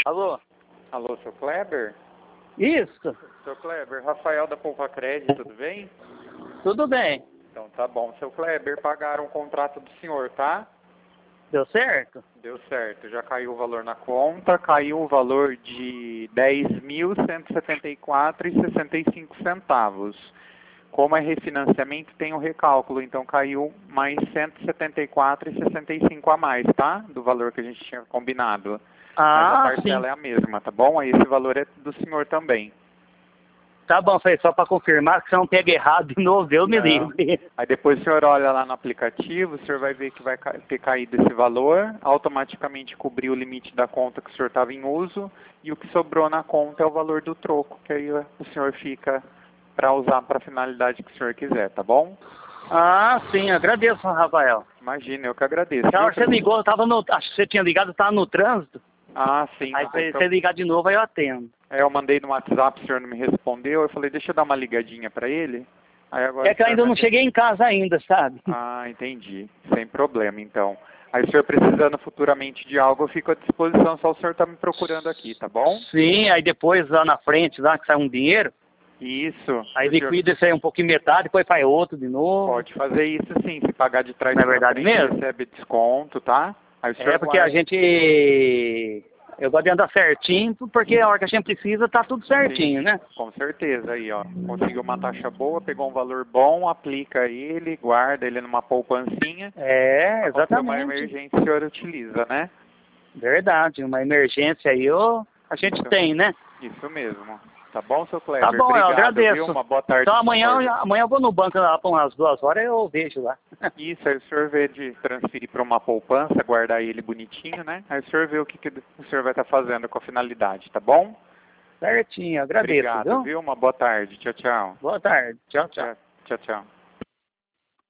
Alô? Alô, seu Kleber? Isso, Seu Kleber, Rafael da Poupa Crédito, tudo bem? tudo bem. Então tá bom. Seu Kleber, pagaram o contrato do senhor, tá? Deu certo? Deu certo. Já caiu o valor na conta, caiu o valor de R$ 10.174,65. Como é refinanciamento, tem o recálculo, então caiu mais R$ 174,65 a mais, tá? Do valor que a gente tinha combinado. Mas a parcela Sim. é a mesma, tá bom? Aí esse valor é do senhor também. Tá bom, foi só para confirmar que você não pega errado de novo, eu me Não. livre. Aí depois o senhor olha lá no aplicativo, o senhor vai ver que vai ter caído esse valor, automaticamente cobrir o limite da conta que o senhor estava em uso, e o que sobrou na conta é o valor do troco, que aí o senhor fica para usar para a finalidade que o senhor quiser, tá bom? Sim, agradeço, Rafael. Imagina, eu que agradeço. Na hora que Viu? você ligou, eu tava no. Acho que você tinha ligado, eu tava no trânsito. Ah, sim. Aí Não tem se você ligar de novo, aí eu atendo. eu mandei no WhatsApp, o senhor não me respondeu, eu falei, deixa eu dar uma ligadinha para ele. Aí agora É que eu o senhor ainda vai não cheguei em casa ainda, sabe? Ah, entendi. Sem problema, então. Aí o senhor precisando futuramente de algo, eu fico à disposição, só o senhor tá me procurando aqui, tá bom? Sim, aí depois lá na frente, lá que sai um dinheiro, Isso. aí O senhor liquida isso aí um pouquinho metade, depois faz outro de novo. pode fazer isso sim, se pagar de trás Não é para verdade frente, mesmo? recebe desconto, tá? Aí o senhor É porque a gente. Eu gosto de andar certinho, porque a hora que a gente precisa tá tudo certinho, Sim, né? com certeza aí, ó. Conseguiu uma taxa boa, pegou um valor bom, aplica ele, guarda ele numa poupancinha. É, Aconteceu uma exatamente. emergência, o senhor utiliza, né? Verdade, uma emergência aí a gente Isso, tem, né? isso mesmo. Tá bom, seu Tá Kleber? bom, eu Obrigado, viu? agradeço. Uma boa tarde Então pro senhor. amanhã eu vou no banco lá por umas 2 horas e eu vejo lá. Isso, aí o senhor vê de transferir para uma poupança, guardar ele bonitinho, né? Aí o senhor vê o que o senhor vai estar fazendo com a finalidade, tá bom? Certinho, agradeço, Obrigado, viu? viu? Uma boa tarde. Tchau, tchau. Boa tarde. Tchau, tchau. Tchau, tchau, tchau.